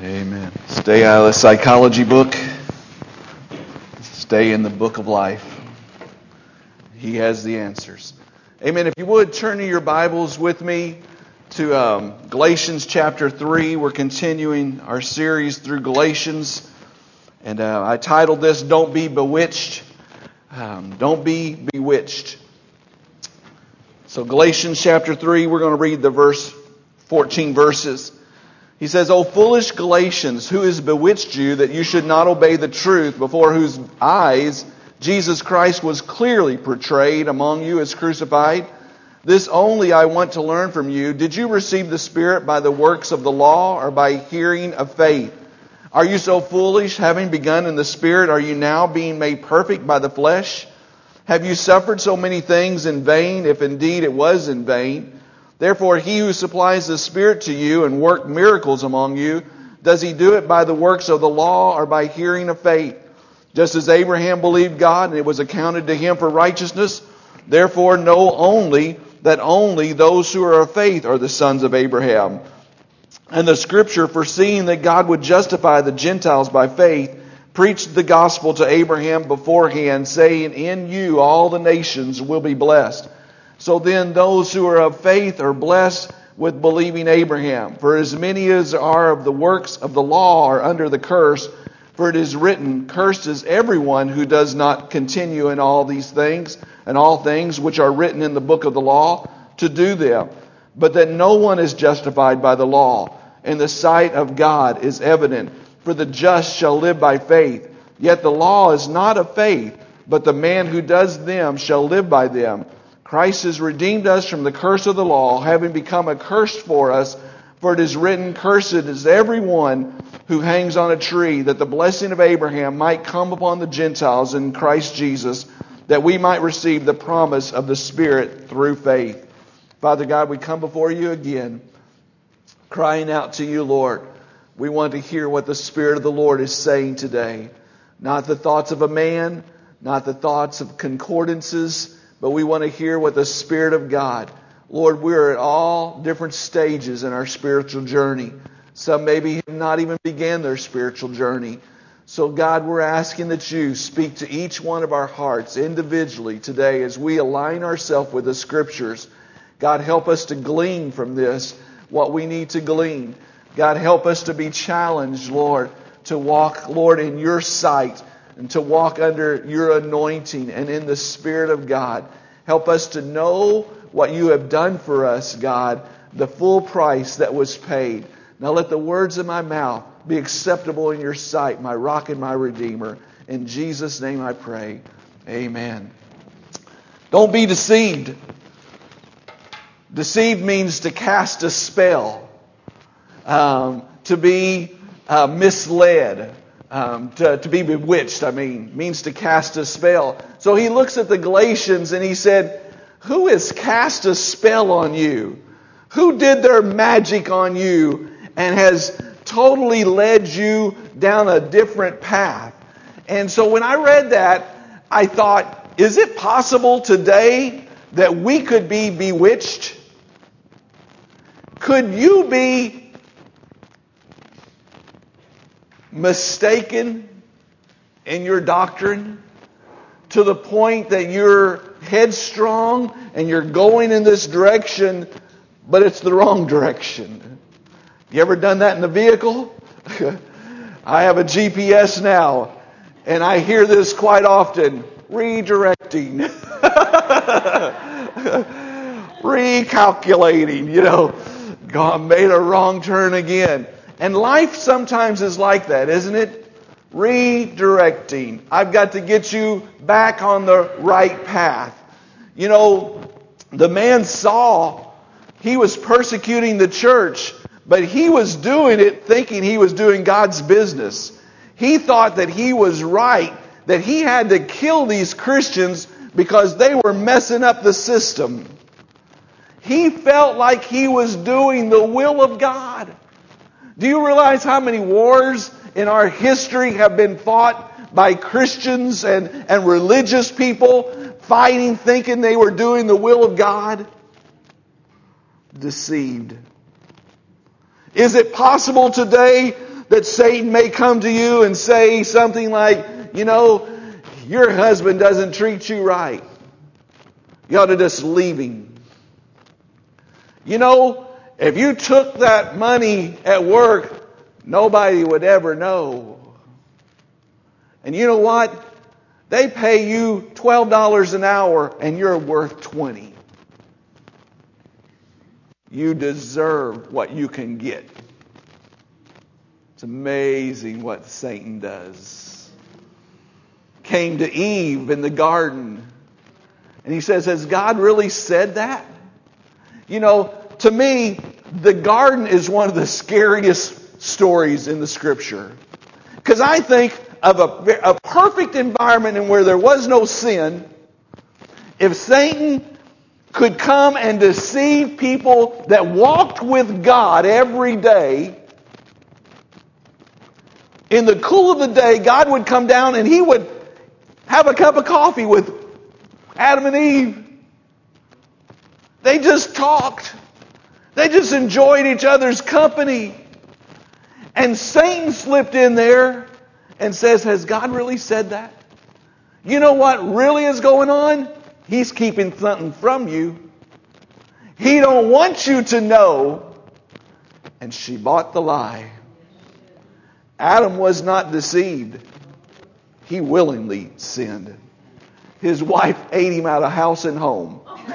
Amen. Stay out of the psychology book. Stay in the book of life. He has the answers. Amen. If you would, turn to your Bibles with me to Galatians chapter 3. We're continuing our series through Galatians. And I titled this, Don't Be Bewitched. Don't be bewitched. So Galatians chapter 3, we're going to read the 14 verses. He says, O foolish Galatians, who has bewitched you that you should not obey the truth, before whose eyes Jesus Christ was clearly portrayed among you as crucified? This only I want to learn from you. Did you receive the Spirit by the works of the law or by hearing of faith? Are you so foolish? Having begun in the Spirit, are you now being made perfect by the flesh? Have you suffered so many things in vain, if indeed it was in vain? Therefore, he who supplies the Spirit to you and work miracles among you, does he do it by the works of the law or by hearing of faith? Just as Abraham believed God and it was accounted to him for righteousness, therefore know only that only those who are of faith are the sons of Abraham. And the Scripture, foreseeing that God would justify the Gentiles by faith, preached the gospel to Abraham beforehand, saying, In you all the nations will be blessed. So then those who are of faith are blessed with believing Abraham. For as many as are of the works of the law are under the curse. For it is written, Cursed is everyone who does not continue in all these things, and all things which are written in the book of the law, to do them. But that no one is justified by the law, and the sight of God is evident. For the just shall live by faith. Yet the law is not of faith, but the man who does them shall live by them. Christ has redeemed us from the curse of the law, having become a curse for us. For it is written, Cursed is everyone who hangs on a tree, that the blessing of Abraham might come upon the Gentiles in Christ Jesus, that we might receive the promise of the Spirit through faith. Father God, we come before you again, crying out to you, Lord. We want to hear what the Spirit of the Lord is saying today. Not the thoughts of a man, not the thoughts of concordances, but we want to hear what the Spirit of God. Lord, we're at all different stages in our spiritual journey. Some maybe have not even began their spiritual journey. So God, we're asking that you speak to each one of our hearts individually today as we align ourselves with the Scriptures. God, help us to glean from this what we need to glean. God, help us to be challenged, Lord, to walk, Lord, in your sight and to walk under your anointing and in the Spirit of God. Help us to know what you have done for us, God, the full price that was paid. Now let the words of my mouth be acceptable in your sight, my rock and my redeemer. In Jesus' name I pray. Amen. Don't be deceived. Deceived means to cast a spell. To be misled. To be bewitched, means to cast a spell. So he looks at the Galatians and he said, who has cast a spell on you? Who did their magic on you and has totally led you down a different path? And so when I read that, I thought, is it possible today that we could be bewitched? Could you be mistaken in your doctrine to the point that you're headstrong and you're going in this direction, but it's the wrong direction? You ever done that in the vehicle? I have a GPS now, and I hear this quite often. Redirecting. Recalculating, God made a wrong turn again. And life sometimes is like that, isn't it? Redirecting. I've got to get you back on the right path. You know, the man Saul, he was persecuting the church, but he was doing it thinking he was doing God's business. He thought that he was right, that he had to kill these Christians because they were messing up the system. He felt like he was doing the will of God. Do you realize how many wars in our history have been fought by Christians and religious people fighting, thinking they were doing the will of God? Deceived. Is it possible today that Satan may come to you and say something like, your husband doesn't treat you right. You ought to just leave him. If you took that money at work, nobody would ever know. And you know what? They pay you $12 an hour and you're worth $20. You deserve what you can get. It's amazing what Satan does. Came to Eve in the garden. And he says, has God really said that? To me, the garden is one of the scariest stories in the Scripture. Because I think of a perfect environment in where there was no sin. If Satan could come and deceive people that walked with God every day, in the cool of the day, God would come down and He would have a cup of coffee with Adam and Eve. They just talked. They just enjoyed each other's company. And Satan slipped in there and says, has God really said that? You know what really is going on? He's keeping something from you. He don't want you to know. And she bought the lie. Adam was not deceived. He willingly sinned. His wife ate him out of house and home.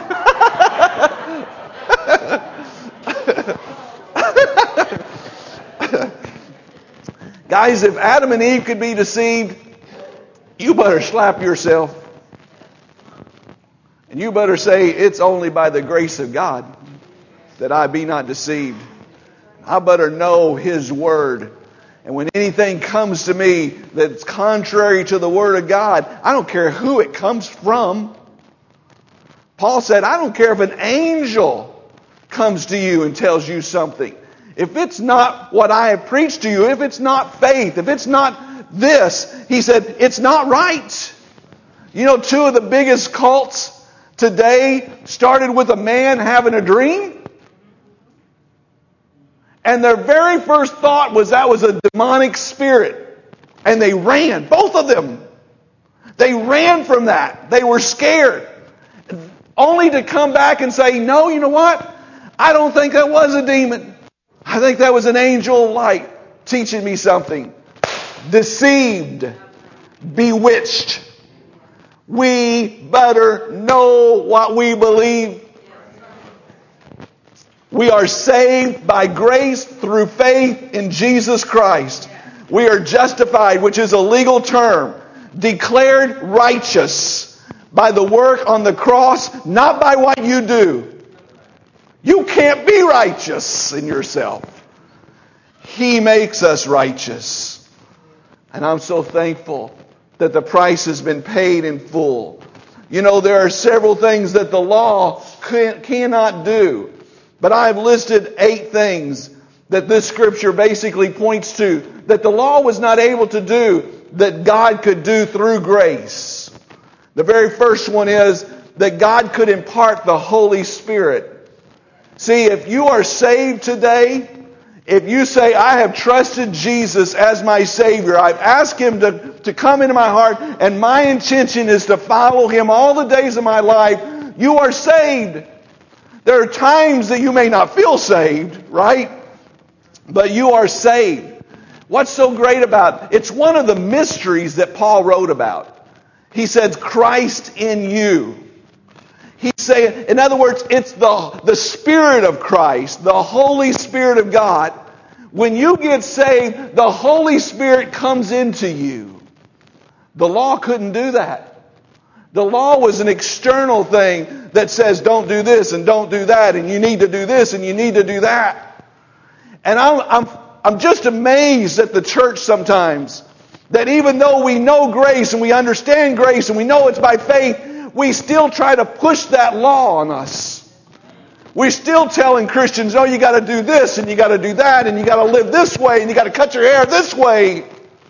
Guys, if Adam and Eve could be deceived, you better slap yourself. And you better say, it's only by the grace of God that I be not deceived. I better know His Word. And when anything comes to me that's contrary to the Word of God, I don't care who it comes from. Paul said, I don't care if an angel comes to you and tells you something. If it's not what I have preached to you, if it's not faith, if it's not this, he said, it's not right. Two of the biggest cults today started with a man having a dream. And their very first thought was that was a demonic spirit. And they ran, both of them. They ran from that. They were scared. Only to come back and say, no, you know what? I don't think that was a demon. I think that was an angel of light teaching me something. Deceived. Bewitched. We better know what we believe. We are saved by grace through faith in Jesus Christ. We are justified, which is a legal term. Declared righteous by the work on the cross, not by what you do. You can't be righteous in yourself. He makes us righteous. And I'm so thankful that the price has been paid in full. There are several things that the law cannot do. But I've listed 8 things that this Scripture basically points to that the law was not able to do that God could do through grace. The very first one is that God could impart the Holy Spirit. See, if you are saved today, if you say, I have trusted Jesus as my Savior, I've asked Him to come into my heart, and my intention is to follow Him all the days of my life, you are saved. There are times that you may not feel saved, right? But you are saved. What's so great about it? It's one of the mysteries that Paul wrote about. He said, Christ in you. He's saying, in other words, it's the Spirit of Christ, the Holy Spirit of God. When you get saved, the Holy Spirit comes into you. The law couldn't do that. The law was an external thing that says don't do this and don't do that and you need to do this and you need to do that. And I'm just amazed at the church sometimes that even though we know grace and we understand grace and we know it's by faith, we still try to push that law on us. We're still telling Christians, oh, you got to do this and you got to do that and you got to live this way and you got to cut your hair this way.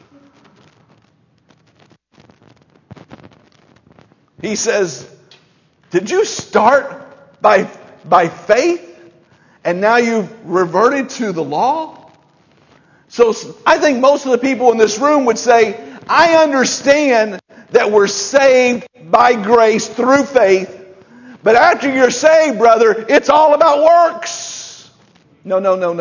He says, did you start by faith and now you've reverted to the law? So I think most of the people in this room would say, I understand that we're saved by grace through faith, but after you're saved, brother, it's all about works. No.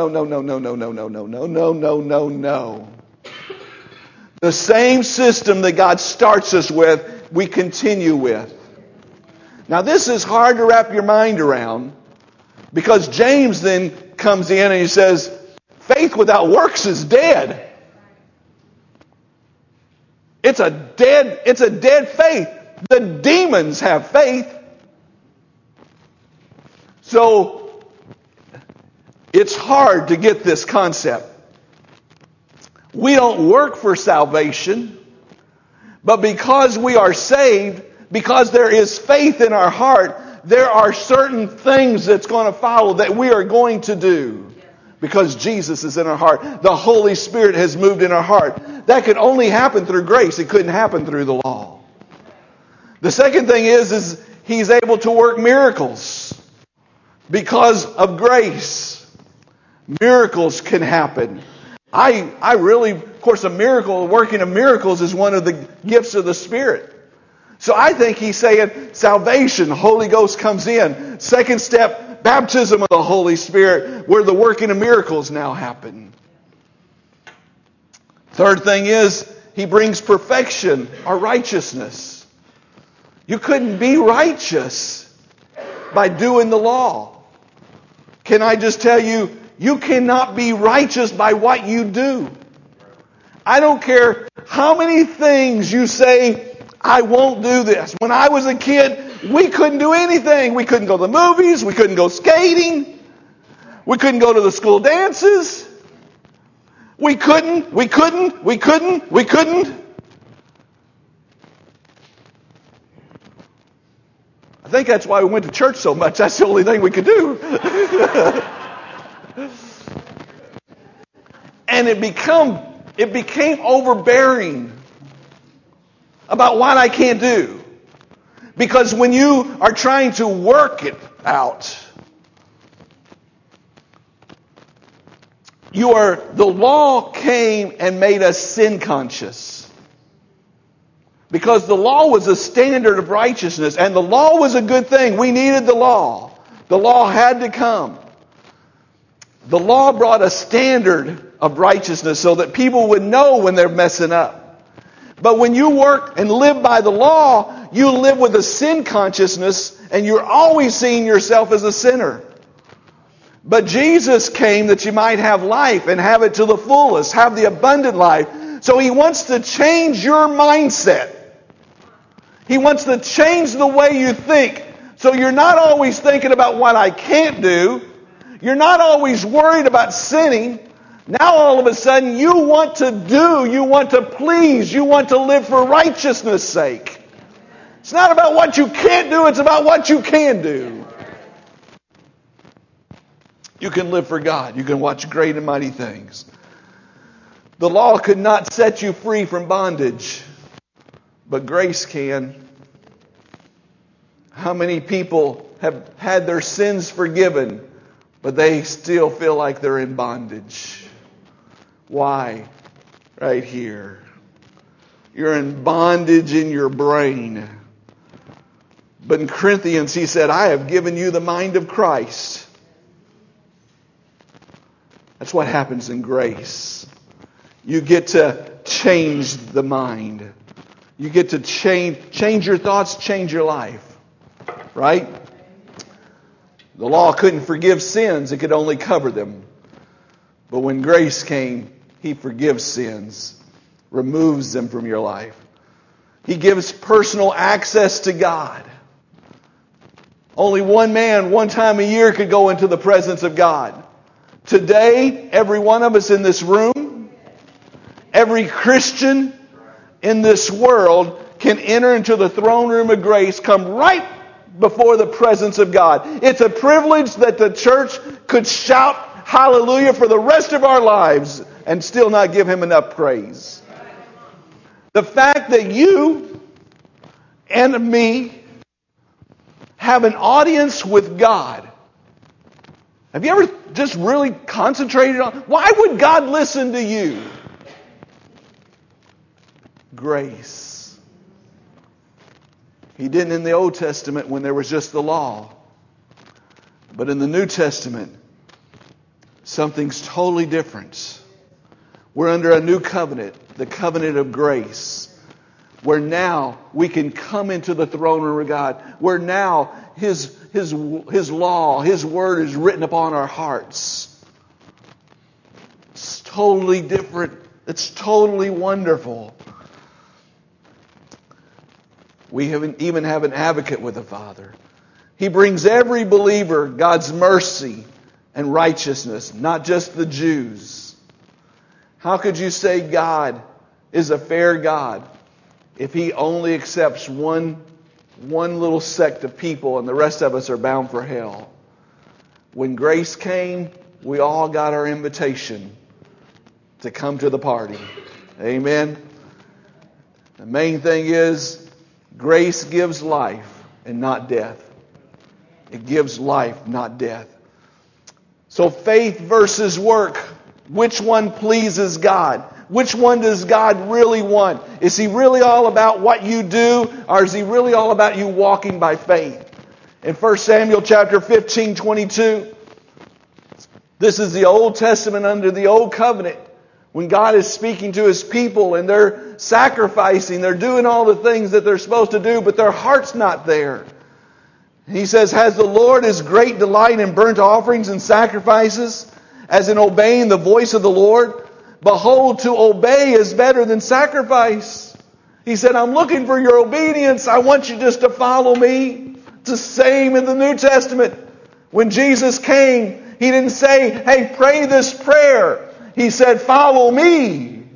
The same system that God starts us with, we continue with. Now this is hard to wrap your mind around, because James then comes in and he says, faith without works is dead. It's a dead faith. The demons have faith. So it's hard to get this concept. We don't work for salvation, but because we are saved, because there is faith in our heart, there are certain things that's going to follow that we are going to do. Because Jesus is in our heart. The Holy Spirit has moved in our heart. That could only happen through grace. It couldn't happen through the law. The second thing is He's able to work miracles. Because of grace. Miracles can happen. I really, of course, working of miracles is one of the gifts of the Spirit. So I think he's saying salvation, Holy Ghost comes in. Second step, baptism of the Holy Spirit, where the working of miracles now happen. Third thing is, he brings perfection or righteousness. You couldn't be righteous by doing the law. Can I just tell you, you cannot be righteous by what you do. I don't care how many things you say, I won't do this. When I was a kid, we couldn't do anything. We couldn't go to the movies. We couldn't go skating. We couldn't go to the school dances. We couldn't. I think that's why we went to church so much. That's the only thing we could do. And it became overbearing about what I can't do. Because when you are trying to work it out, the law came and made us sin conscious. Because the law was a standard of righteousness, and the law was a good thing. We needed the law. The law had to come. The law brought a standard of righteousness so that people would know when they're messing up. But when you work and live by the law, you live with a sin consciousness, and you're always seeing yourself as a sinner. But Jesus came that you might have life and have it to the fullest, have the abundant life. So He wants to change your mindset. He wants to change the way you think. So you're not always thinking about what I can't do. You're not always worried about sinning. Now all of a sudden you want to do, you want to please, you want to live for righteousness' sake. It's not about what you can't do, it's about what you can do. You can live for God. You can watch great and mighty things. The law could not set you free from bondage, but grace can. How many people have had their sins forgiven, but they still feel like they're in bondage? Why? Right here. You're in bondage in your brain. But in Corinthians, he said, I have given you the mind of Christ. That's what happens in grace. You get to change the mind. You get to change your thoughts, change your life. Right? The law couldn't forgive sins. It could only cover them. But when grace came, He forgives sins, removes them from your life. He gives personal access to God. Only one man, one time a year, could go into the presence of God. Today, every one of us in this room, every Christian in this world can enter into the throne room of grace, come right before the presence of God. It's a privilege that the church could shout hallelujah for the rest of our lives and still not give Him enough praise. The fact that you and me have an audience with God. Have you ever just really concentrated on, why would God listen to you? Grace. He didn't in the Old Testament when there was just the law. But in the New Testament, something's totally different. We're under a new covenant, the covenant of grace, where now we can come into the throne room of God, where now His law, His word is written upon our hearts. It's totally different. It's totally wonderful. We even have an advocate with the Father. He brings every believer God's mercy and righteousness, not just the Jews. How could you say God is a fair God if He only accepts one little sect of people and the rest of us are bound for hell? When grace came, we all got our invitation to come to the party. Amen. The main thing is grace gives life and not death. It gives life, not death. So faith versus work. Which one pleases God? Which one does God really want? Is He really all about what you do, or is He really all about you walking by faith? In 1 Samuel chapter 15:22, this is the Old Testament under the Old Covenant, when God is speaking to His people and they're sacrificing, they're doing all the things that they're supposed to do, but their heart's not there. He says, has the Lord His great delight in burnt offerings and sacrifices, as in obeying the voice of the Lord? Behold, to obey is better than sacrifice. He said, I'm looking for your obedience. I want you just to follow me. It's the same in the New Testament. When Jesus came, He didn't say, hey, pray this prayer. He said, follow me.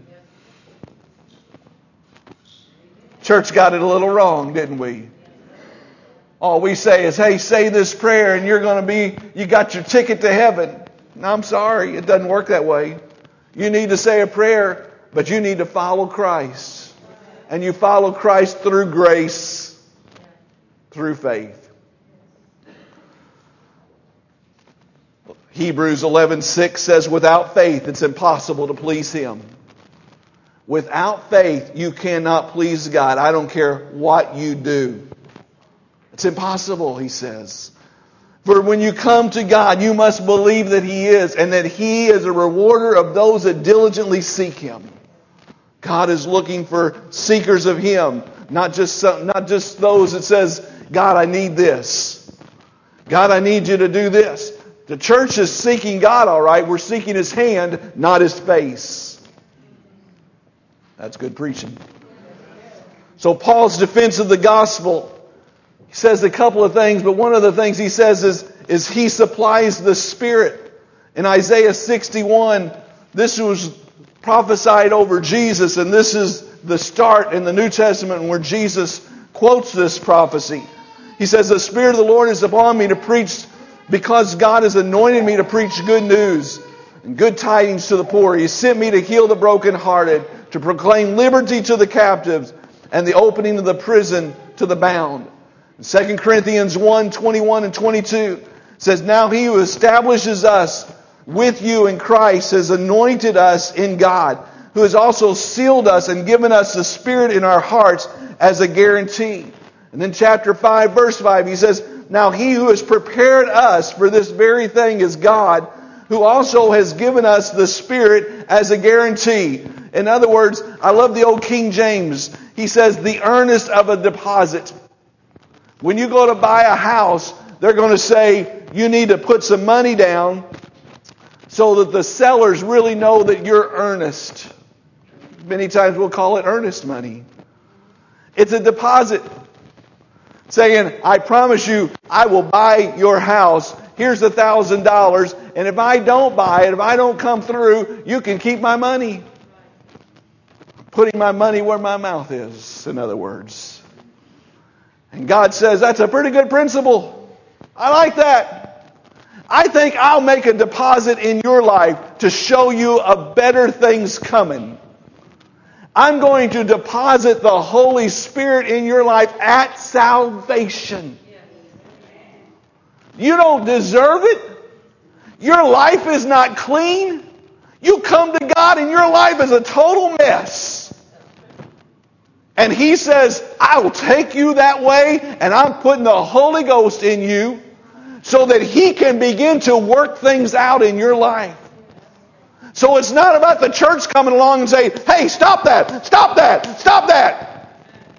Church got it a little wrong, didn't we? All we say is, hey, say this prayer and you got your ticket to heaven. No, I'm sorry, it doesn't work that way. You need to say a prayer, but you need to follow Christ. And you follow Christ through grace, through faith. Hebrews 11:6 says, without faith it's impossible to please Him. Without faith you cannot please God. I don't care what you do. It's impossible, he says. For when you come to God, you must believe that He is, and that He is a rewarder of those that diligently seek Him. God is looking for seekers of Him, not just those that says, God, I need this. God, I need you to do this. The church is seeking God, all right. We're seeking His hand, not His face. That's good preaching. So Paul's defense of the gospel, he says a couple of things, but one of the things he says is He supplies the Spirit. In Isaiah 61, this was prophesied over Jesus, and this is the start in the New Testament where Jesus quotes this prophecy. He says, the Spirit of the Lord is upon me to preach, because God has anointed me to preach good news and good tidings to the poor. He sent me to heal the brokenhearted, to proclaim liberty to the captives, and the opening of the prison to the bound. 2 Corinthians 1:21 and 22 says, now He who establishes us with you in Christ has anointed us in God, who has also sealed us and given us the Spirit in our hearts as a guarantee. And then chapter 5, verse 5, he says, now He who has prepared us for this very thing is God, who also has given us the Spirit as a guarantee. In other words, I love the old King James. He says, the earnest of a deposit. When you go to buy a house, they're going to say, you need to put some money down so that the sellers really know that you're earnest. Many times we'll call it earnest money. It's a deposit. Saying, I promise you, I will buy your house. Here's $1,000. And if I don't buy it, if I don't come through, you can keep my money. Putting my money where my mouth is, in other words. And God says, that's a pretty good principle. I like that. I think I'll make a deposit in your life to show you a better thing's coming. I'm going to deposit the Holy Spirit in your life at salvation. You don't deserve it. Your life is not clean. You come to God and your life is a total mess. And He says, I will take you that way, and I'm putting the Holy Ghost in you so that He can begin to work things out in your life. So it's not about the church coming along and saying, hey, stop that, stop that, stop that.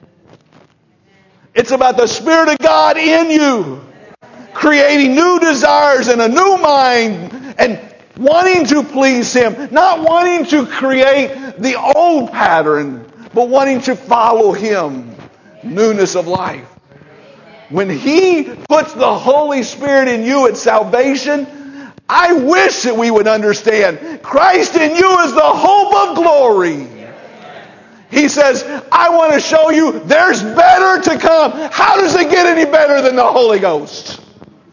It's about the Spirit of God in you, creating new desires and a new mind, and wanting to please Him, not wanting to create the old pattern, but wanting to follow Him. Newness of life. When He puts the Holy Spirit in you at salvation, I wish that we would understand Christ in you is the hope of glory. He says, I want to show you there's better to come. How does it get any better than the Holy Ghost?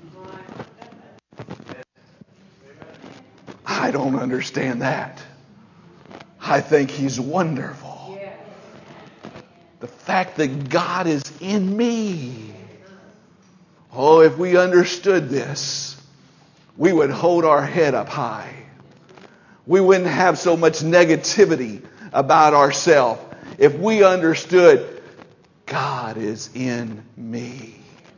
I don't understand that. I think He's wonderful. The fact that God is in me. Oh, if we understood this, we would hold our head up high. We wouldn't have so much negativity about ourselves if we understood God is in me.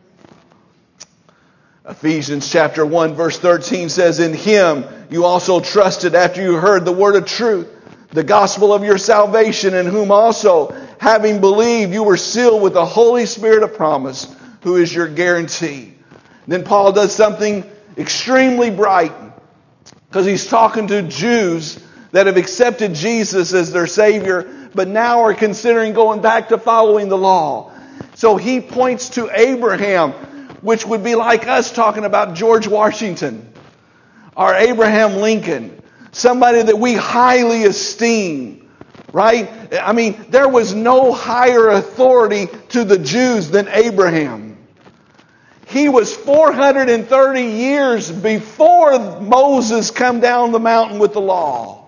Ephesians chapter 1 verse 13 says, in Him you also trusted after you heard the word of truth, the gospel of your salvation, in whom also, having believed, you were sealed with the Holy Spirit of promise, who is your guarantee. Then Paul does something extremely bright, because he's talking to Jews that have accepted Jesus as their Savior, but now are considering going back to following the law. So he points to Abraham, which would be like us talking about George Washington or Abraham Lincoln. Somebody that we highly esteem, right? I mean, there was no higher authority to the Jews than Abraham. He was 430 years before Moses come down the mountain with the law.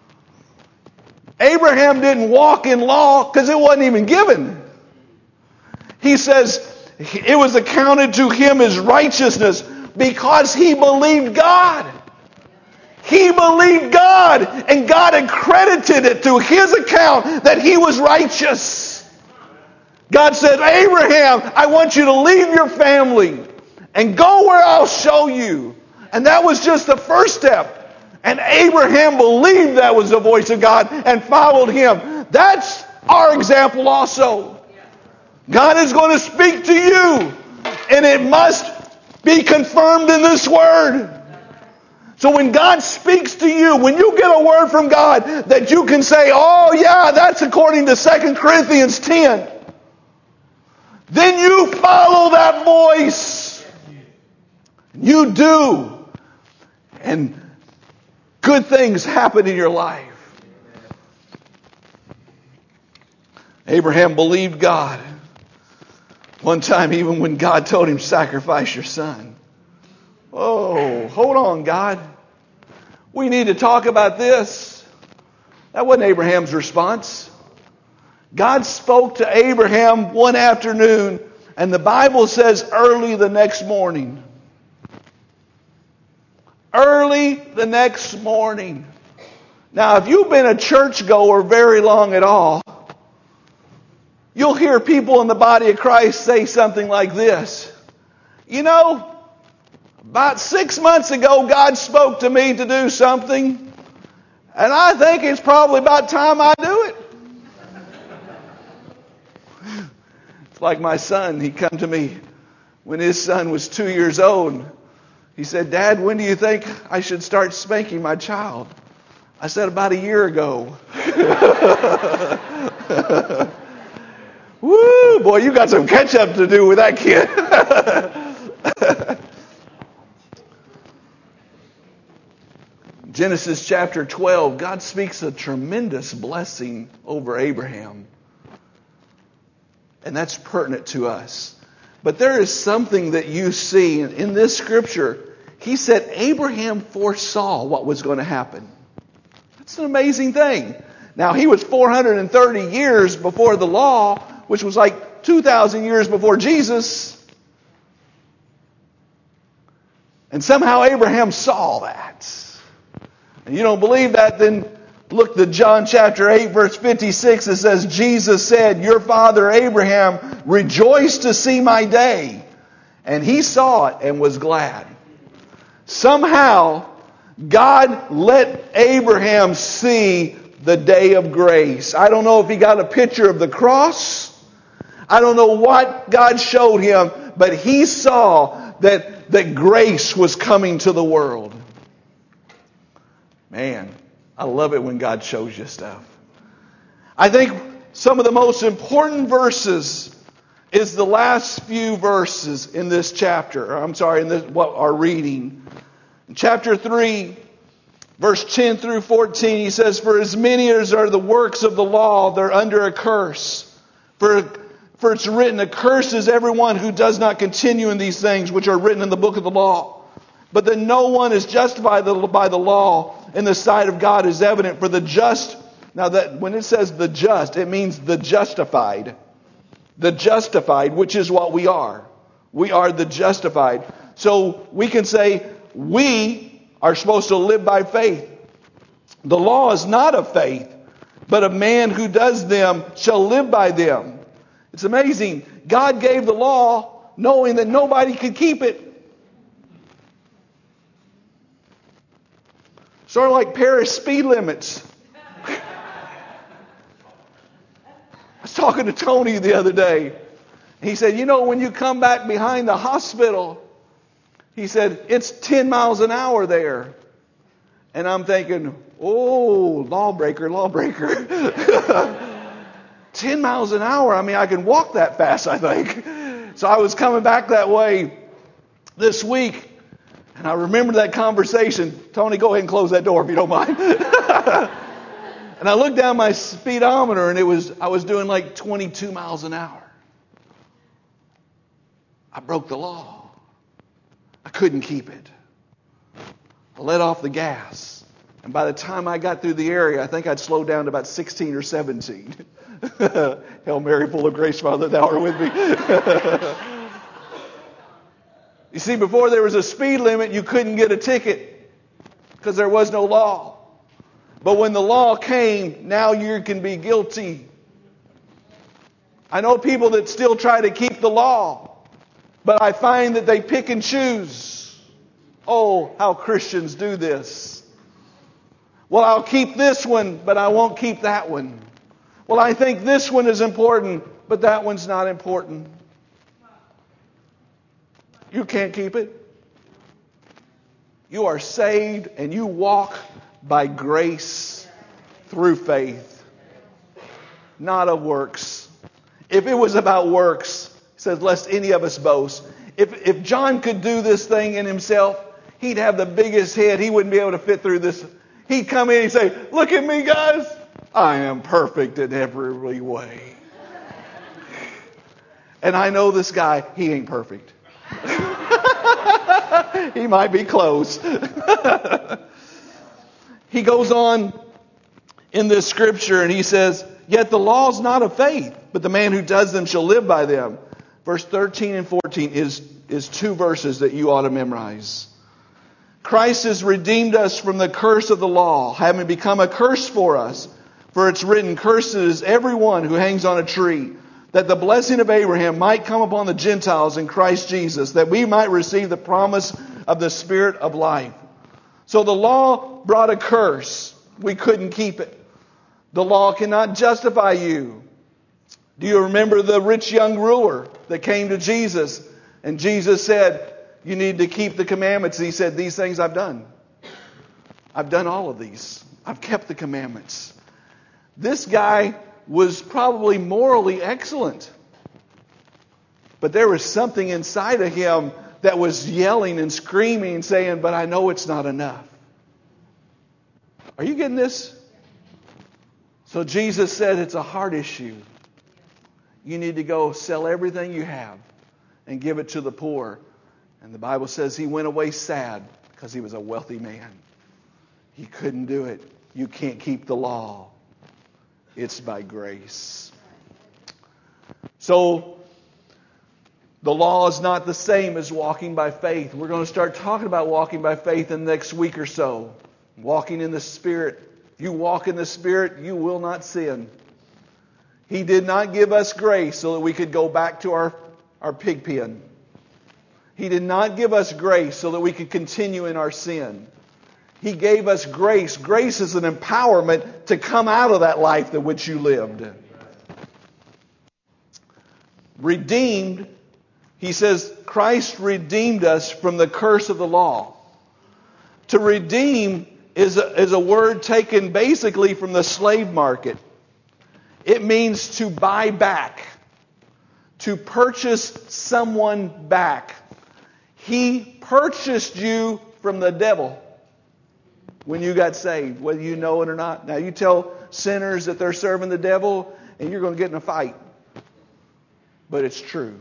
Abraham didn't walk in law because it wasn't even given. He says it was accounted to him as righteousness because he believed God. He believed God, and God accredited it to his account that he was righteous. God said, Abraham, I want you to leave your family and go where I'll show you. And that was just the first step. And Abraham believed that was the voice of God and followed Him. That's our example also. God is going to speak to you, and it must be confirmed in this Word. So when God speaks to you, when you get a word from God that you can say, oh yeah, that's according to 2 Corinthians 10. Then you follow that voice. You do. And good things happen in your life. Abraham believed God. One time, even when God told him, sacrifice your son. Oh, hold on, God. We need to talk about this. That wasn't Abraham's response. God spoke to Abraham one afternoon, and the Bible says early the next morning. Early the next morning. Now, if you've been a churchgoer very long at all, you'll hear people in the body of Christ say something like this. You know, about 6 months ago, God spoke to me to do something, and I think it's probably about time I do it. It's like my son. He come to me when his son was 2 years old. He said, Dad, when do you think I should start spanking my child? I said, about a year ago. Woo, boy, you got some catch up to do with that kid. Genesis chapter 12, God speaks a tremendous blessing over Abraham. And that's pertinent to us. But there is something that you see in this scripture. He said Abraham foresaw what was going to happen. That's an amazing thing. Now, he was 430 years before the law, which was like 2,000 years before Jesus. And somehow Abraham saw that. And you don't believe that, then look to John chapter 8, verse 56. It says, Jesus said, your father Abraham rejoiced to see my day. And he saw it and was glad. Somehow, God let Abraham see the day of grace. I don't know if he got a picture of the cross. I don't know what God showed him, but he saw that grace was coming to the world. Man, I love it when God shows you stuff. I think some of the most important verses is the last few verses in this chapter. In this what our reading. In chapter 3, verse 10 through 14, he says, for as many as are the works of the law, they're under a curse. For it's written, accursed is everyone who does not continue in these things which are written in the book of the law. But that no one is justified by the law in the sight of God is evident. For the just, now that when it says the just, it means the justified. The justified, which is what we are. We are the justified. So we can say we are supposed to live by faith. The law is not of faith, but a man who does them shall live by them. It's amazing. God gave the law knowing that nobody could keep it. Sort of like Paris speed limits. I was talking to Tony the other day. He said, when you come back behind the hospital, he said, it's 10 miles an hour there. And I'm thinking, oh, lawbreaker. 10 miles an hour. I mean, I can walk that fast, I think. So I was coming back that way this week. And I remember that conversation. Tony, go ahead and close that door if you don't mind. And I looked down my speedometer and I was doing like 22 miles an hour. I broke the law. I couldn't keep it. I let off the gas. And by the time I got through the area, I think I'd slowed down to about 16 or 17. Hail Mary, full of grace, Father, thou art with me. You see, before there was a speed limit, you couldn't get a ticket because there was no law. But when the law came, now you can be guilty. I know people that still try to keep the law, but I find that they pick and choose. Oh, how Christians do this. Well, I'll keep this one, but I won't keep that one. Well, I think this one is important, but that one's not important. You can't keep it. You are saved and you walk by grace through faith, not of works. If it was about works, it says, lest any of us boast. If John could do this thing in himself, he'd have the biggest head. He wouldn't be able to fit through this. He'd come in and say, look at me, guys. I am perfect in every way. And I know this guy, he ain't perfect. He might be close. He goes on in this scripture and he says, yet the law is not of faith, but the man who does them shall live by them. Verse 13 and 14 is two verses that you ought to memorize. Christ has redeemed us from the curse of the law, having become a curse for us. For it's written, cursed is everyone who hangs on a tree, that the blessing of Abraham might come upon the Gentiles in Christ Jesus, that we might receive the promise of the Spirit of life. So the law brought a curse. We couldn't keep it. The law cannot justify you. Do you remember the rich young ruler that came to Jesus? And Jesus said, you need to keep the commandments. And he said, these things I've done. I've done all of these. I've kept the commandments. This guy was probably morally excellent. But there was something inside of him that was yelling and screaming and saying, but I know it's not enough. Are you getting this? So Jesus said it's a heart issue. You need to go sell everything you have and give it to the poor. And the Bible says he went away sad because he was a wealthy man. He couldn't do it. You can't keep the law. It's by grace. So The law is not the same as walking by faith. We're going to start talking about walking by faith in the next week or so. Walking in the Spirit. If you walk in the Spirit, you will not sin. He did not give us grace so that we could go back to our pig pen. He did not give us grace so that we could continue in our sin. He gave us grace. Grace is an empowerment to come out of that life that which you lived. Redeemed, he says, Christ redeemed us from the curse of the law. To redeem is a word taken basically from the slave market. It means to buy back, to purchase someone back. He purchased you from the devil when you got saved, whether you know it or not. Now you tell sinners that they're serving the devil and you're going to get in a fight. But it's true.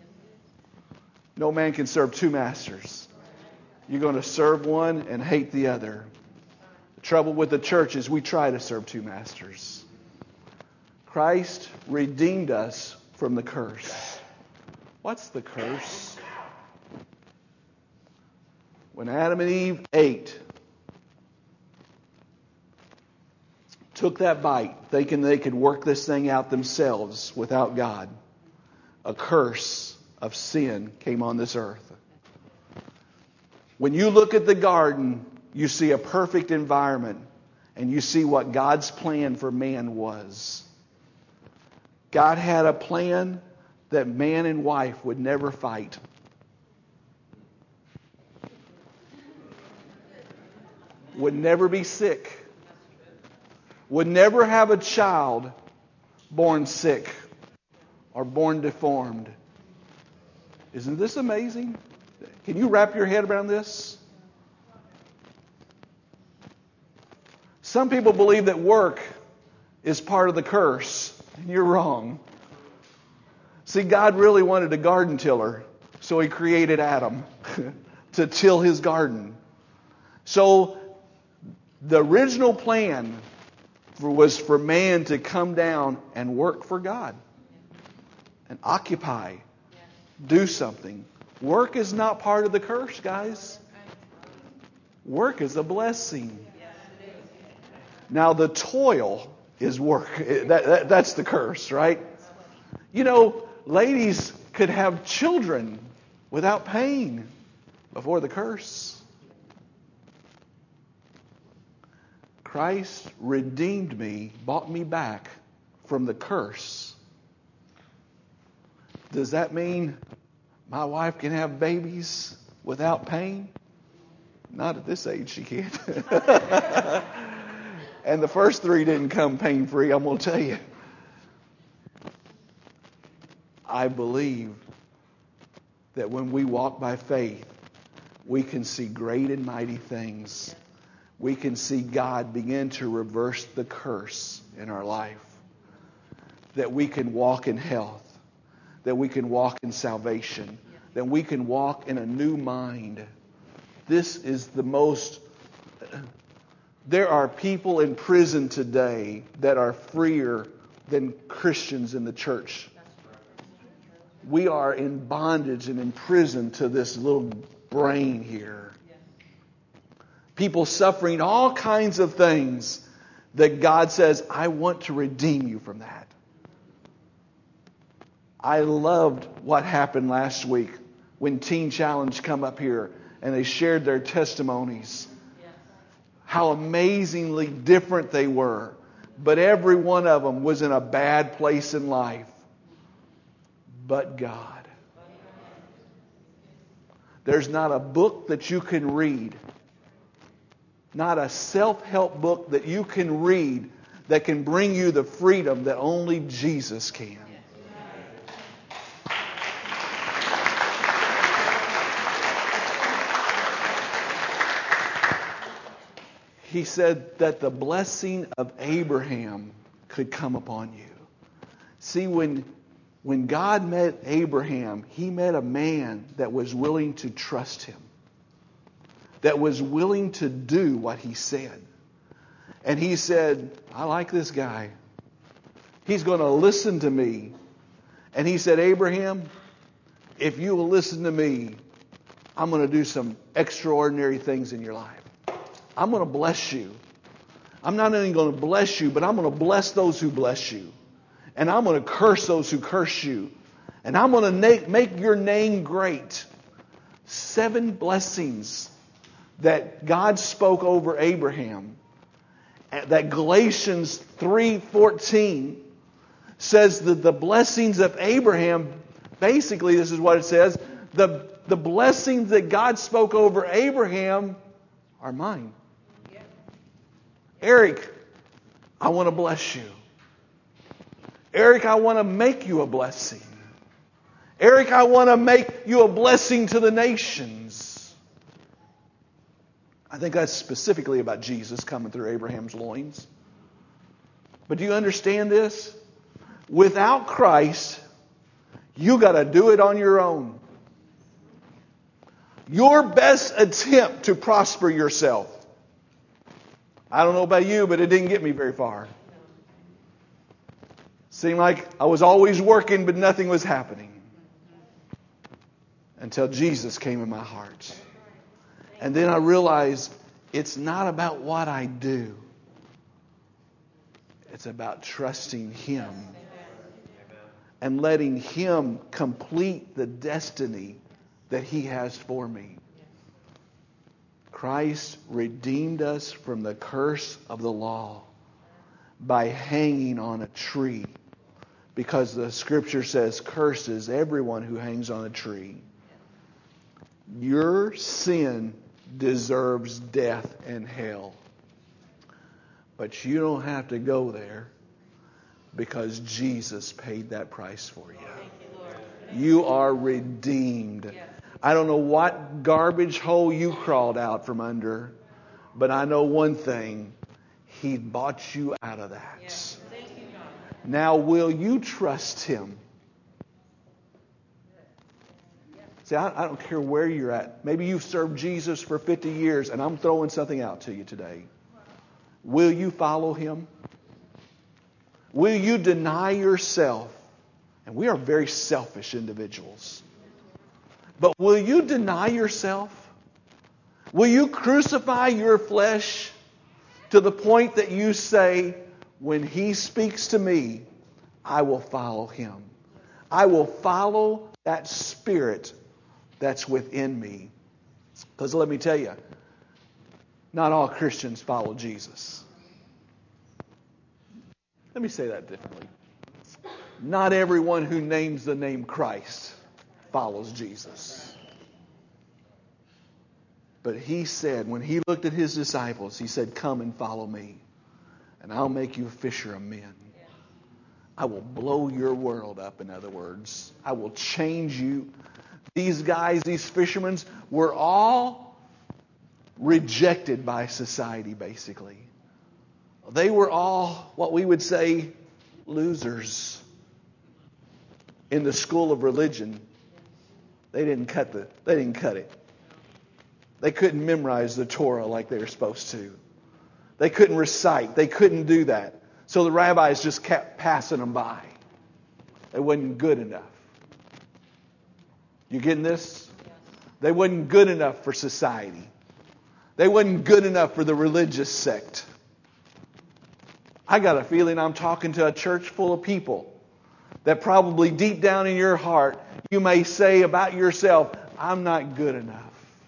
No man can serve two masters. You're going to serve one and hate the other. The trouble with the church is we try to serve two masters. Christ redeemed us from the curse. What's the curse? When Adam and Eve ate, took that bite, thinking they could work this thing out themselves without God, a curse of sin came on this earth. When you look at the garden, you see a perfect environment, and you see what God's plan for man was. God had a plan that man and wife would never fight. Would never be sick. Would never have a child born sick or born deformed. Isn't this amazing? Can you wrap your head around this? Some people believe that work is part of the curse. And you're wrong. See, God really wanted a garden tiller, so He created Adam to till his garden. So the original plan was for man to come down and work for God and occupy, do something. Work is not part of the curse, guys. Work is a blessing. Now the toil is work. That's the curse, right? You know, ladies could have children without pain before the curse. Christ redeemed me, bought me back from the curse. Does that mean my wife can have babies without pain? Not at this age she can't. And the first 3 didn't come pain-free, I'm going to tell you. I believe that when we walk by faith, we can see great and mighty things. We can see God begin to reverse the curse in our life. That we can walk in health. That we can walk in salvation. That we can walk in a new mind. This is the most... There are people in prison today that are freer than Christians in the church. We are in bondage and in prison to this little brain here. People suffering all kinds of things that God says, I want to redeem you from that. I loved what happened last week when Teen Challenge come up here and they shared their testimonies. How amazingly different they were. But every one of them was in a bad place in life. But God. There's not a book that you can read. Not a self-help book that you can read that can bring you the freedom that only Jesus can. He said that the blessing of Abraham could come upon you. See, when God met Abraham, He met a man that was willing to trust Him. That was willing to do what He said. And He said, I like this guy. He's going to listen to me. And He said, Abraham, if you will listen to me, I'm going to do some extraordinary things in your life. I'm going to bless you. I'm not only going to bless you, but I'm going to bless those who bless you. And I'm going to curse those who curse you. And I'm going to make your name great. 7 blessings that God spoke over Abraham. That Galatians 3:14 says that the blessings of Abraham, basically this is what it says, the blessings that God spoke over Abraham are mine. Eric, I want to bless you. Eric, I want to make you a blessing. Eric, I want to make you a blessing to the nations. I think that's specifically about Jesus coming through Abraham's loins. But do you understand this? Without Christ, you got to do it on your own. Your best attempt to prosper yourself. I don't know about you, but it didn't get me very far. Seemed like I was always working, but nothing was happening. Until Jesus came in my heart. And then I realized it's not about what I do. It's about trusting Him. And letting Him complete the destiny that He has for me. Christ redeemed us from the curse of the law by hanging on a tree. Because the Scripture says, curses everyone who hangs on a tree. Your sin deserves death and hell. But you don't have to go there because Jesus paid that price for you. You are redeemed. I don't know what garbage hole you crawled out from under, but I know one thing. He bought you out of that. Now will you trust Him? See, I don't care where you're at. Maybe you've served Jesus for 50 years, and I'm throwing something out to you today. Will you follow Him? Will you deny yourself? And we are very selfish individuals. But will you deny yourself? Will you crucify your flesh to the point that you say, when He speaks to me, I will follow Him. I will follow that Spirit that's within me. Because let me tell you, not all Christians follow Jesus. Let me say that differently. Not everyone who names the name Christ follows Jesus. But He said, when He looked at His disciples, He said, come and follow me, and I'll make you a fisher of men. I will blow your world up, in other words. I will change you. These guys, these fishermen, were all rejected by society, basically. They were all, what we would say, losers. In the school of religion, they didn't cut it. They couldn't memorize the Torah like they were supposed to. They couldn't recite. They couldn't do that. So the rabbis just kept passing them by. It wasn't good enough. You getting this? They wasn't good enough for society. They wasn't good enough for the religious sect. I got a feeling I'm talking to a church full of people that probably deep down in your heart, you may say about yourself, I'm not good enough.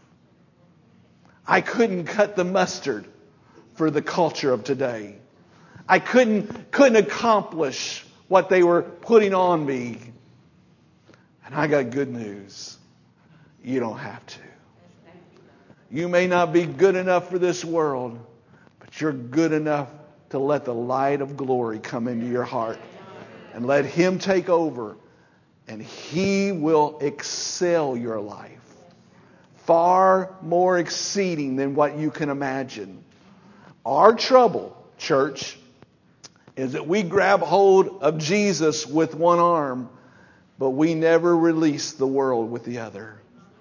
I couldn't cut the mustard for the culture of today. I couldn't accomplish what they were putting on me. And I got good news. You don't have to. You may not be good enough for this world, but you're good enough to let the light of glory come into your heart. And let Him take over. And He will excel your life. Far more exceeding than what you can imagine. Our trouble, church, is that we grab hold of Jesus with one arm, but we never release the world with the other.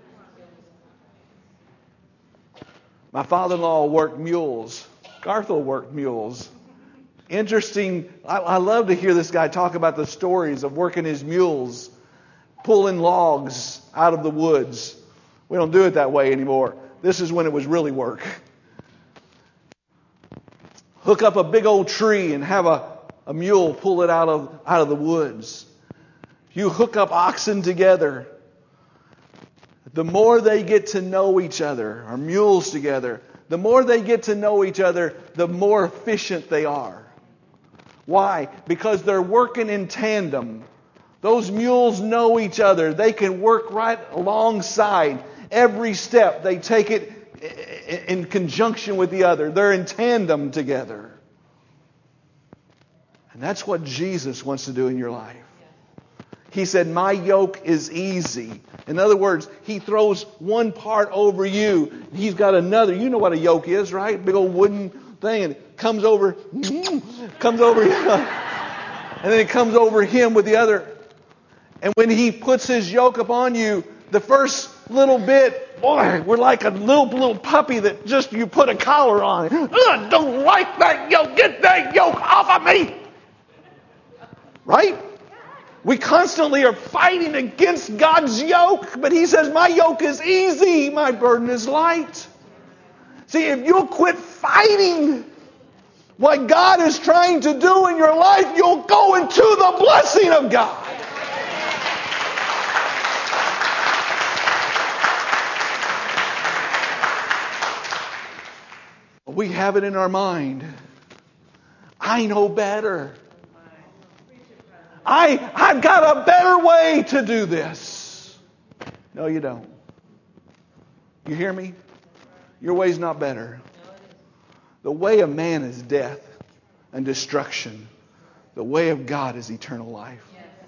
My father-in-law worked mules. Garthel worked mules. Interesting. I love to hear this guy talk about the stories of working his mules. pulling logs out of the woods. We don't do it that way anymore. This is when it was really work. Hook up a big old tree and have a mule pull it out of the woods. You hook up oxen together. The more they get to know each other, or mules together, the more they get to know each other, the more efficient they are. Why? Because they're working in tandem. Those mules know each other. They can work right alongside. Every step, they take it in conjunction with the other. They're in tandem together. And that's what Jesus wants to do in your life. He said, my yoke is easy. In other words, He throws one part over you. He's got another. You know what a yoke is, right? Big old wooden thing. And it comes over and then it comes over him with the other. And when He puts His yoke upon you, the first little bit, boy, we're like a little puppy that just you put a collar on. I don't like that yoke. Get that yoke off of me. Right? We constantly are fighting against God's yoke, but He says, my yoke is easy, my burden is light. See, if you'll quit fighting what God is trying to do in your life, you'll go into the blessing of God. We have it in our mind. I know better. I've got a better way to do this. No, you don't. You hear me? Your way's not better. The way of man is death and destruction. The way of God is eternal life.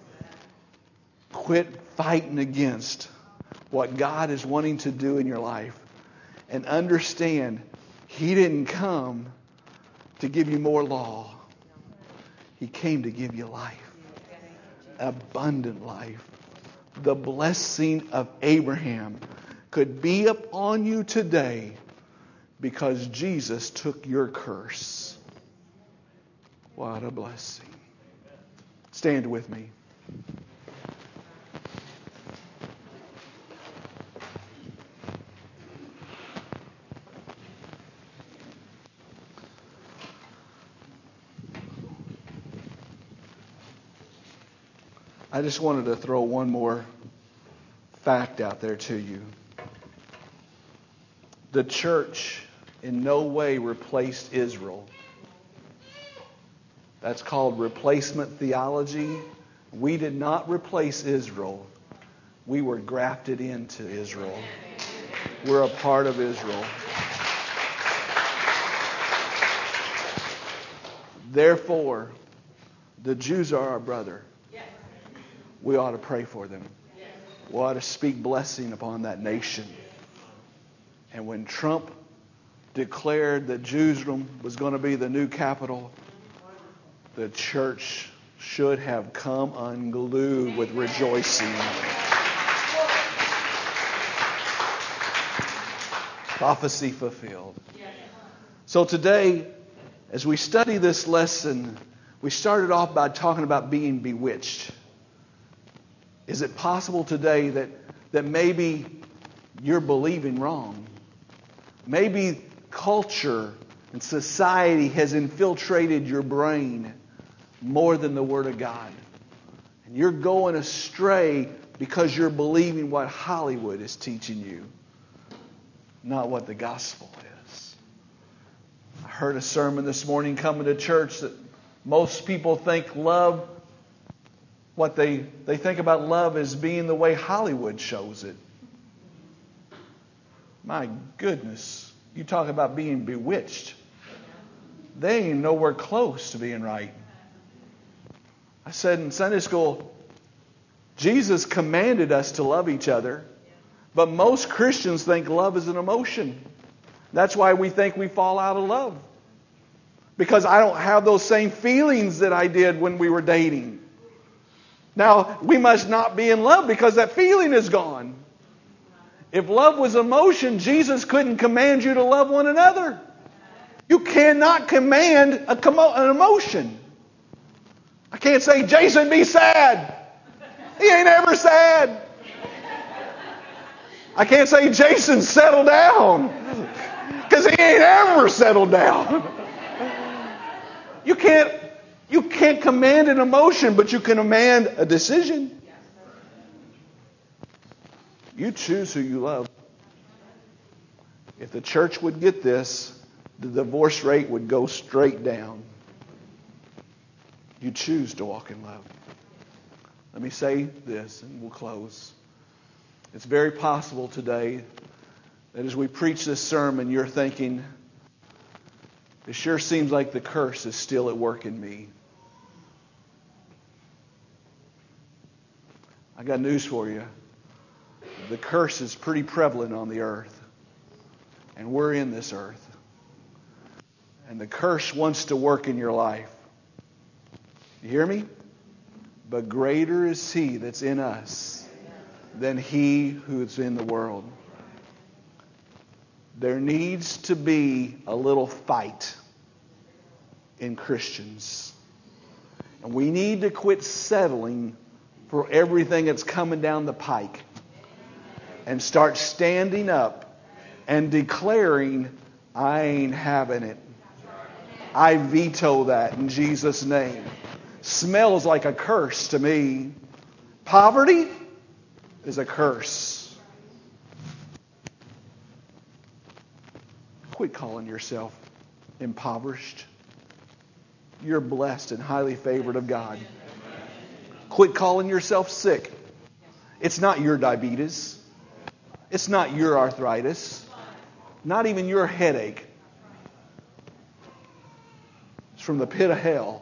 Quit fighting against what God is wanting to do in your life. And understand, He didn't come to give you more law. He came to give you life. Abundant life. The blessing of Abraham could be upon you today because Jesus took your curse. What a blessing. Stand with me. I just wanted to throw one more fact out there to you. The church in no way replaced Israel. That's called replacement theology. We did not replace Israel. We were grafted into Israel. We're a part of Israel. Therefore, the Jews are our brother. We ought to pray for them. We ought to speak blessing upon that nation. And when Trump declared that Jerusalem was going to be the new capital, the church should have come unglued with rejoicing. Prophecy fulfilled. So today, as we study this lesson, we started off by talking about being bewitched. Is it possible today that maybe you're believing wrong? Maybe culture and society has infiltrated your brain more than the Word of God. And you're going astray because you're believing what Hollywood is teaching you, not what the gospel is. I heard a sermon this morning coming to church that most people think love, what they think about love as being the way Hollywood shows it. My goodness. You talk about being bewitched. They ain't nowhere close to being right. I said in Sunday school, Jesus commanded us to love each other, but most Christians think love is an emotion. That's why we think we fall out of love. Because I don't have those same feelings that I did when we were dating. Now, we must not be in love because that feeling is gone. If love was emotion, Jesus couldn't command you to love one another. You cannot command an emotion. I can't say, Jason, be sad. He ain't ever sad. I can't say Jason settled down, because he ain't ever settled down. You can't command an emotion, but you can command a decision. You choose who you love. If the church would get this, the divorce rate would go straight down. You choose to walk in love. Let me say this and we'll close. It's very possible today that as we preach this sermon, you're thinking, it sure seems like the curse is still at work in me. I got news for you. The curse is pretty prevalent on the earth. And we're in this earth. And the curse wants to work in your life. You hear me? But greater is He that's in us than he who is in the world. There needs to be a little fight in Christians. And we need to quit settling for everything that's coming down the pike. And start standing up and declaring, I ain't having it. I veto that in Jesus' name. Smells like a curse to me. Poverty is a curse. Quit calling yourself impoverished. You're blessed and highly favored of God. Quit calling yourself sick. It's not your diabetes. It's not your arthritis. Not even your headache. It's from the pit of hell.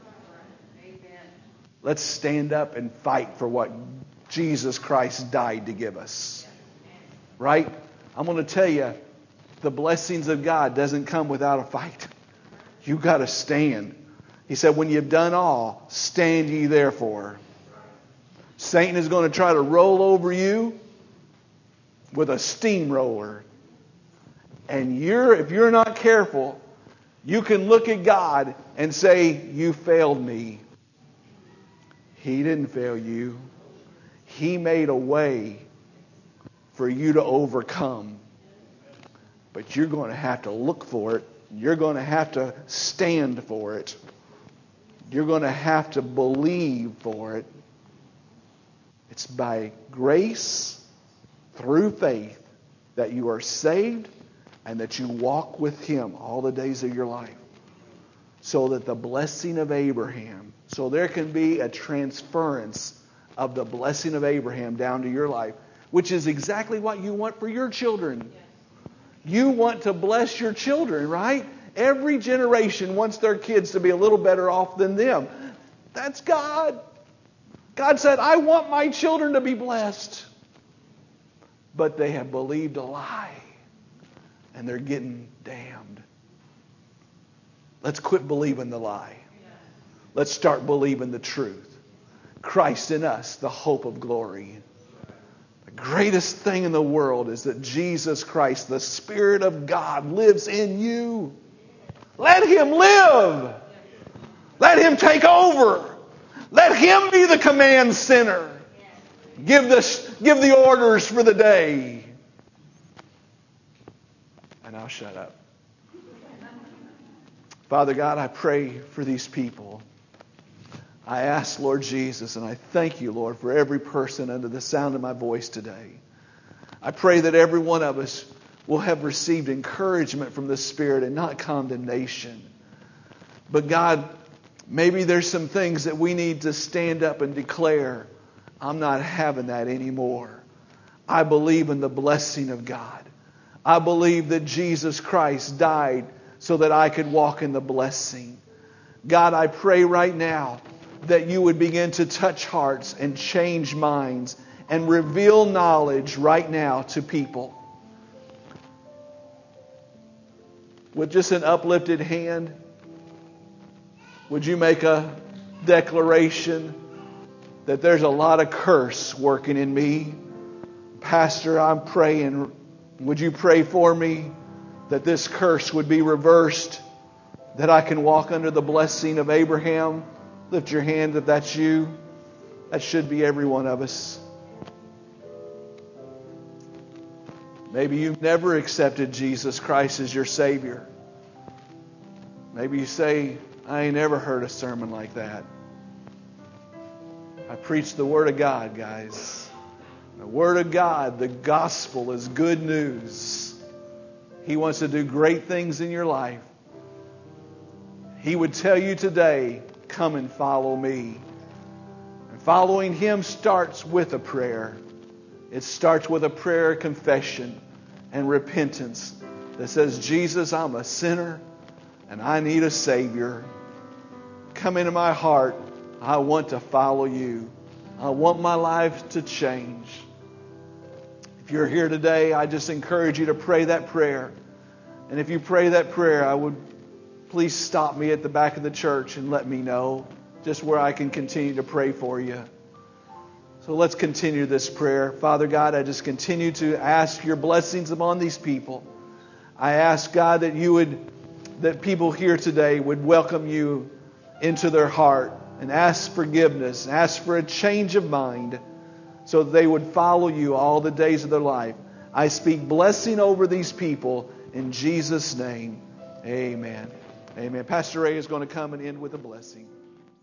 Let's stand up and fight for what Jesus Christ died to give us. Right? I'm going to tell you, the blessings of God doesn't come without a fight. You've got to stand. He said, when you've done all, stand ye therefore. Satan is going to try to roll over you with a steamroller. And if you're not careful, you can look at God and say, you failed me. He didn't fail you. He made a way for you to overcome. But you're going to have to look for it. You're going to have to stand for it. You're going to have to believe for it. It's by grace, through faith, that you are saved and that you walk with Him all the days of your life. So that the blessing of Abraham, so there can be a transference of the blessing of Abraham down to your life, which is exactly what you want for your children. You want to bless your children, right? Every generation wants their kids to be a little better off than them. That's God. God said, I want my children to be blessed. But they have believed a lie. And they're getting damned. Let's quit believing the lie. Let's start believing the truth. Christ in us, the hope of glory. The greatest thing in the world is that Jesus Christ, the Spirit of God, lives in you. Let Him live. Let Him take over. Let Him be the command center. Give the orders for the day. And I'll shut up. Father God, I pray for these people. I ask, Lord Jesus, and I thank you, Lord, for every person under the sound of my voice today. I pray that every one of us will have received encouragement from the Spirit and not condemnation. But God, maybe there's some things that we need to stand up and declare, I'm not having that anymore. I believe in the blessing of God. I believe that Jesus Christ died so that I could walk in the blessing. God, I pray right now that you would begin to touch hearts and change minds and reveal knowledge right now to people. With just an uplifted hand, would you make a declaration that there's a lot of curse working in me? Pastor, I'm praying. Would you pray for me that this curse would be reversed, that I can walk under the blessing of Abraham? Lift your hand if that's you. That should be every one of us. Maybe you've never accepted Jesus Christ as your Savior. Maybe you say, I ain't never heard a sermon like that. I preach the Word of God, guys. The Word of God, the gospel, is good news. He wants to do great things in your life. He would tell you today, come and follow me. And following Him starts with a prayer. It starts with a prayer of confession and repentance that says, Jesus, I'm a sinner and I need a Savior. Come into my heart. I want to follow you. I want my life to change. If you're here today, I just encourage you to pray that prayer. And if you pray that prayer, I would please stop me at the back of the church and let me know just where I can continue to pray for you. So let's continue this prayer. Father God, I just continue to ask your blessings upon these people. I ask, God, that people here today would welcome you into their heart and ask forgiveness, ask for a change of mind so that they would follow you all the days of their life. I speak blessing over these people in Jesus' name. Amen. Amen. Pastor Ray is going to come and end with a blessing.